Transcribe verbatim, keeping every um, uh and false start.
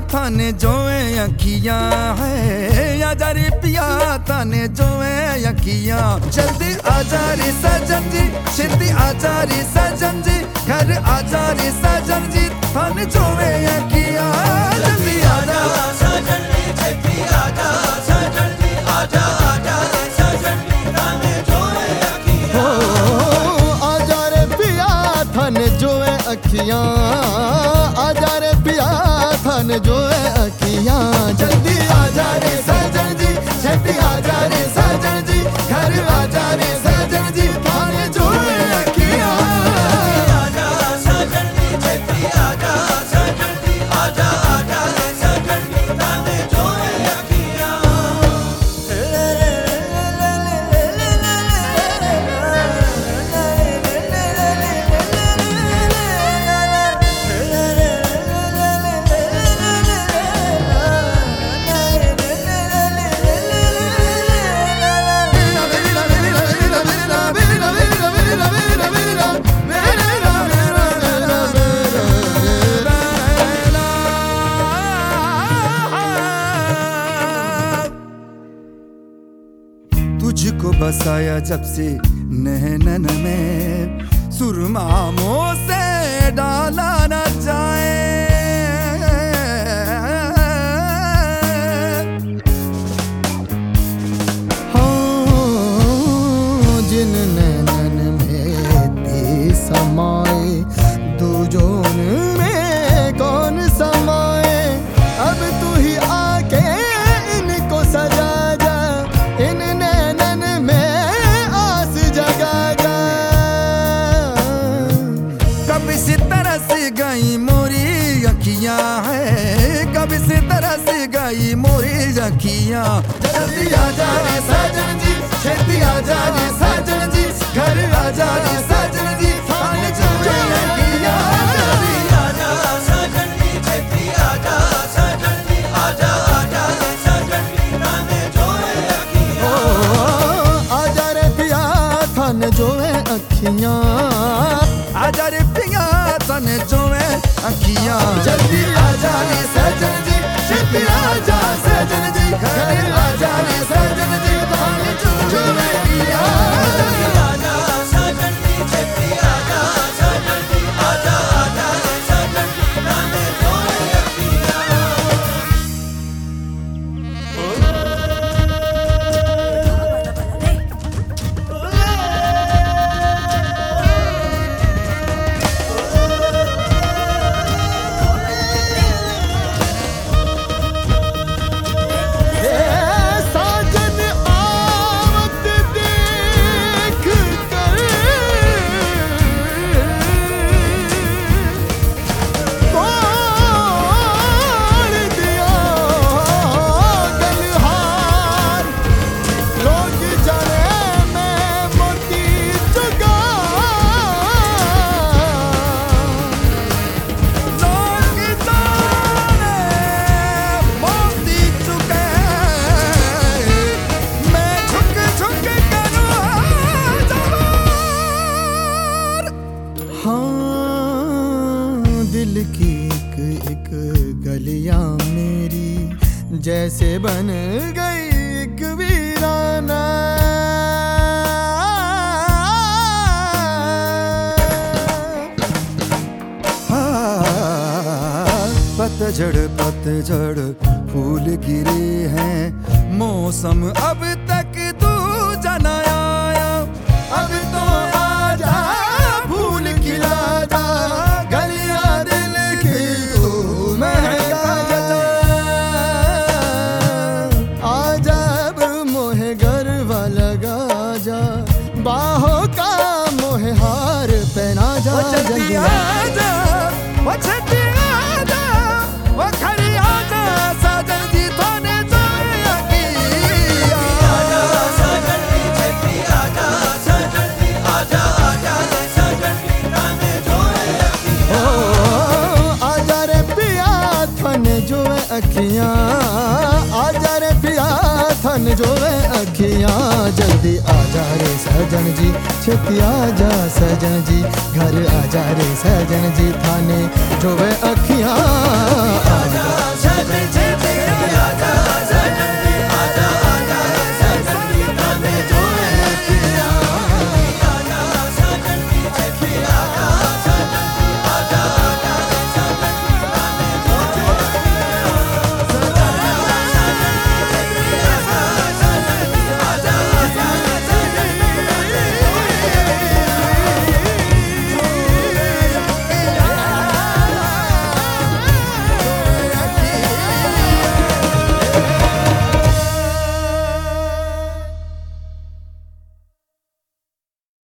थाने जोए अखियां है, आजा रे पिया थाने जोए अखियां। जल्दी आजा रे सजन जी, छेती आजा रे सजन जी, घर आजा रे सजन जी, थाने जोए अखियां। जल्दी आजा सजन जी, छेती आजा सजन जी, आजा आजा रे सजन जी, थाने जोए अखियां। आजा रे पिया थाने जोए अखियां, आजा रे पिया थाने जोए अखियां। जल्दी आजा रे सजन जी, छेती आजा रे सजन जी, घर आजा रे सजन जी, थाने जोए अखियां। आजा सजन जी, छेती आजा सजन जी, आजा आजा रे सजन जी, थाने जोए अखियां। तुझको बसाया जब से नैनन में, सुरमामों से डाला न जाए। हाँ जिन नैनन में भी समाए, दूजोन में कौन समाए। अब तू ही आके इनको सजा जा, इन नैनन में आस जगा जा। कब से तरस गई मोरी अखियां है, कब से तरस गई मोरी अखियां। जल्दी आजा रे सजन जी, छेती आजा रे सजन जी, घर आजा रे सजन जी, थाने जोए अखियां। जल्दी आजा सजन जी, छेती आजा सजन जी, आजा आजा रे सजन जी, थाने जोए अखियां। आजा रे पिया थाने जोए अखियां, आजा रे पिया थाने जोए अखियां। जल्दी आजा रे सजन जी, छेती आजा सजन जी, घर आजा रे सजन जी, थाने जोए अखियां। जल्दी आजा सजन जी, छेती आजा सजन जी, आजा आजा रे सजन जी, थाने जोए अखियां। साजन आवत देख कर तोड़ दिया गलहार। लोग जाने मैं मोती चुका, लोग जाने मोती चुके, मैं झुक झुक करूं जवार। हाँ दिल की एक एक गलियां मेरी जैसे बन गई एक वीराना। पतझड़ पतझड़ फूल गिरे हैं, मौसम अब तक तू जना आया। अब तो आजा फूल खिला जा, गलियां दिल की तू महका जा। आजा अब मोहे गरबा लगा जा, बाहों का मोहे हार पहना जा। वो जल्दी आजा, वो छेती आजा, वो खड़ी आजा सजन जी, थाने जोए अखियां। आजा सजन जी, छेती आजा सजन जी, आजा आजा रे सजन जी, थाने जोए अखियां। ओ आजा रे पिया थाने जोए अखियां, आजा रे पिया थाने जोए अखियां। जल्दी आजा रे सजन जी, छेती आजा सजन जी, घर आजा रे सजन जी, थाने जोए अखियां। आजा जय जय